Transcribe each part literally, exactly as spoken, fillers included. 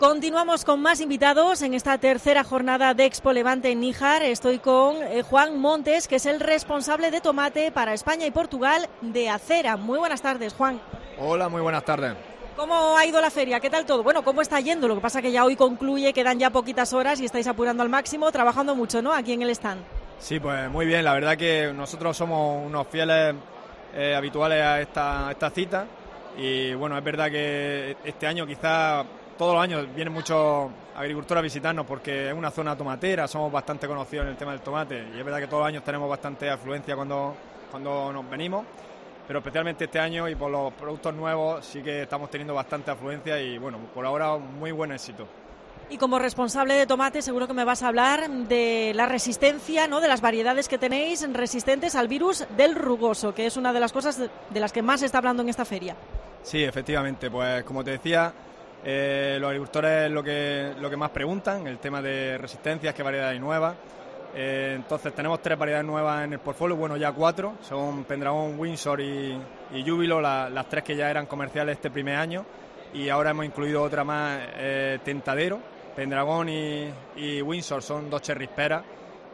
Continuamos con más invitados en esta tercera jornada de Expo Levante en Níjar. Estoy con eh, Juan Montes, que es el responsable de tomate para España y Portugal de Acera. Muy buenas tardes, Juan. Hola, muy buenas tardes. ¿Cómo ha ido la feria? ¿Qué tal todo? Bueno, ¿cómo está yendo? Lo que pasa que ya hoy concluye, quedan ya poquitas horas y estáis apurando al máximo, trabajando mucho, ¿no?, aquí en el stand. Sí, pues muy bien. La verdad que nosotros somos unos fieles eh, habituales a esta, a esta cita y bueno, es verdad que este año quizás... Todos los años vienen muchos agricultores a visitarnos porque es una zona tomatera, somos bastante conocidos en el tema del tomate y es verdad que todos los años tenemos bastante afluencia cuando, cuando nos venimos, pero especialmente este año y por los productos nuevos sí que estamos teniendo bastante afluencia y bueno, por ahora muy buen éxito. Y como responsable de tomate seguro que me vas a hablar de la resistencia, ¿no?, de las variedades que tenéis resistentes al virus del rugoso, que es una de las cosas de las que más se está hablando en esta feria. Sí, efectivamente, pues como te decía... Eh, los agricultores es lo que, lo que más preguntan, el tema de resistencias, qué variedades hay nuevas. Eh, entonces tenemos tres variedades nuevas en el portfolio, bueno, ya cuatro, son Pendragón, Windsor y, y Júbilo, la, las tres que ya eran comerciales este primer año, y ahora hemos incluido otra más, eh, Tentadero. Pendragón y, y Windsor son dos cherries peras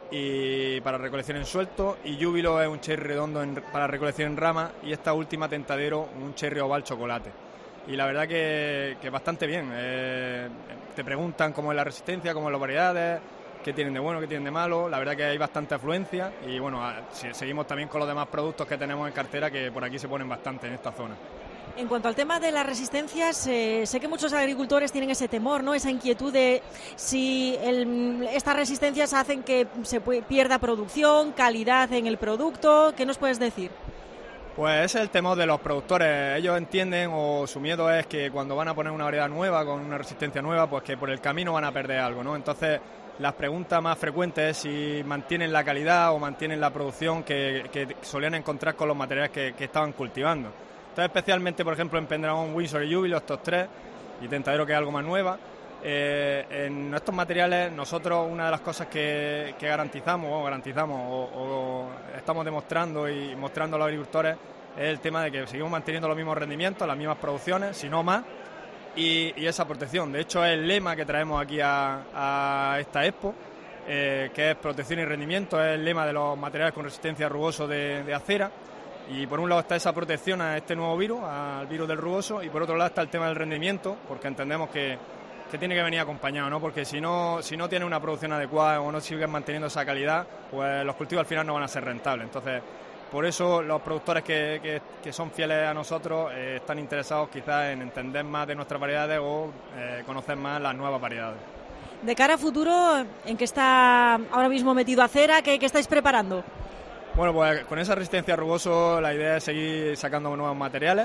y para recolección en suelto, y Júbilo es un cherry redondo en, para recolección en rama, y esta última, Tentadero, un cherry oval chocolate. Y la verdad que, que bastante bien. Eh, te preguntan cómo es la resistencia, cómo es las variedades, qué tienen de bueno, qué tienen de malo. La verdad que hay bastante afluencia y bueno, seguimos también con los demás productos que tenemos en cartera, que por aquí se ponen bastante en esta zona. En cuanto al tema de las resistencias, eh, sé que muchos agricultores tienen ese temor, ¿no?, esa inquietud de si el, estas resistencias hacen que se pierda producción, calidad en el producto. ¿Qué nos puedes decir? Pues ese es el temor de los productores. Ellos entienden, o su miedo es que cuando van a poner una variedad nueva, con una resistencia nueva, pues que por el camino van a perder algo, ¿no? Entonces, las preguntas más frecuentes es si mantienen la calidad o mantienen la producción que, que solían encontrar con los materiales que, que estaban cultivando. Entonces, especialmente, por ejemplo, en Pendragón, Windsor y Júbilo, estos tres, y Tentadero, que es algo más nueva, eh, en estos materiales nosotros una de las cosas que, que garantizamos, o garantizamos, o, o estamos demostrando y mostrando a los agricultores es el tema de que seguimos manteniendo los mismos rendimientos, las mismas producciones, si no más, y, y esa protección. De hecho, es el lema que traemos aquí a, a esta expo, eh, que es protección y rendimiento, es el lema de los materiales con resistencia a rugoso de, de Acera. Y por un lado está esa protección a este nuevo virus, al virus del rugoso, y por otro lado está el tema del rendimiento, porque entendemos que que tiene que venir acompañado, ¿no? Porque si no si no tiene una producción adecuada o no siguen manteniendo esa calidad, pues los cultivos al final no van a ser rentables. Entonces, por eso los productores que, que, que son fieles a nosotros eh, están interesados quizás en entender más de nuestras variedades o eh, conocer más las nuevas variedades. De cara a futuro, ¿en qué está ahora mismo metido Acera? ¿Qué, qué estáis preparando? Bueno, pues con esa resistencia a rugoso la idea es seguir sacando nuevos materiales.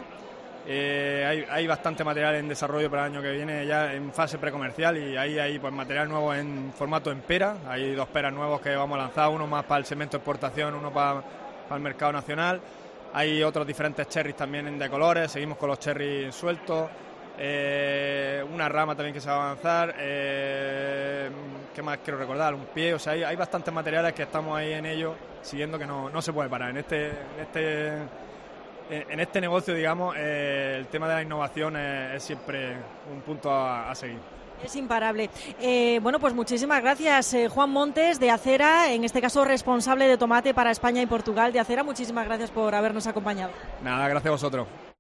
Eh, hay, hay bastante material en desarrollo para el año que viene, ya en fase precomercial, y ahí hay pues material nuevo en formato en pera. Hay dos peras nuevos que vamos a lanzar, uno más para el segmento de exportación, uno para, para el mercado nacional. Hay otros diferentes cherries también de colores, seguimos con los cherries sueltos. Eh, una rama también que se va a lanzar. Eh, ¿Qué más quiero recordar? Un pie, o sea, hay, hay bastantes materiales que estamos ahí en ello, siguiendo, que no, no se puede parar. En este... En este En este negocio, digamos, eh, el tema de la innovación es, es siempre un punto a, a seguir. Es imparable. Eh, bueno, pues muchísimas gracias, eh, Juan Montes, de Acera, en este caso responsable de tomate para España y Portugal de Acera. Muchísimas gracias por habernos acompañado. Nada, gracias a vosotros.